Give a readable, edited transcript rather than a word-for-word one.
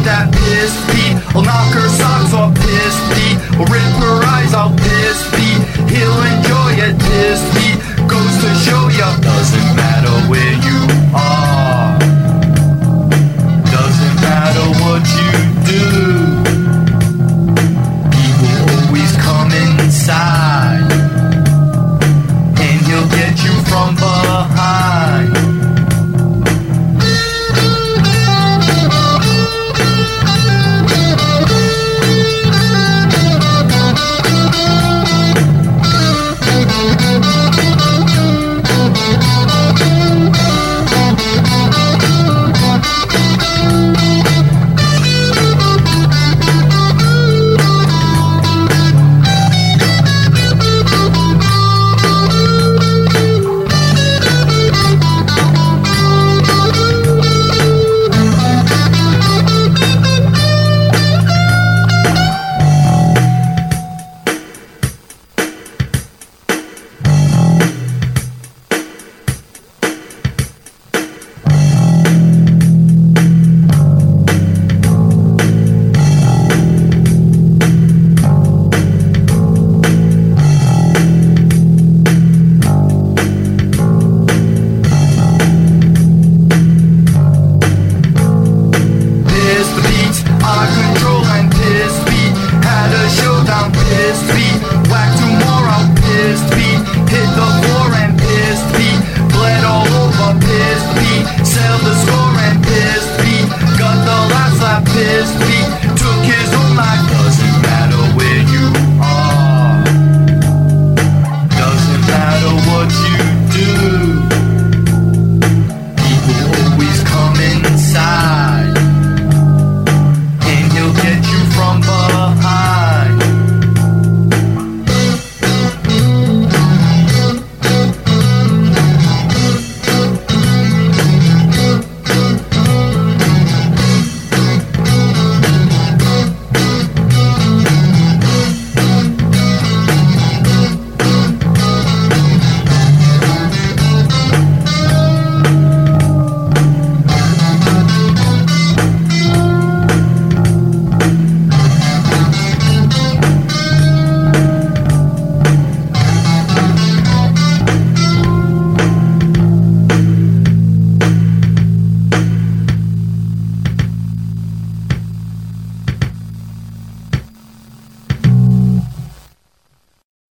that pissed beat. I'll knock her socks off, pissed beat. I'll rip her eyes out, pissed beat. He'll enjoy it, pissed beat. Goes to show ya, doesn't matter where you are, doesn't matter what you do, he will always come inside, and he'll get you from behind. Pissed beat, whack tomorrow, pissed beat.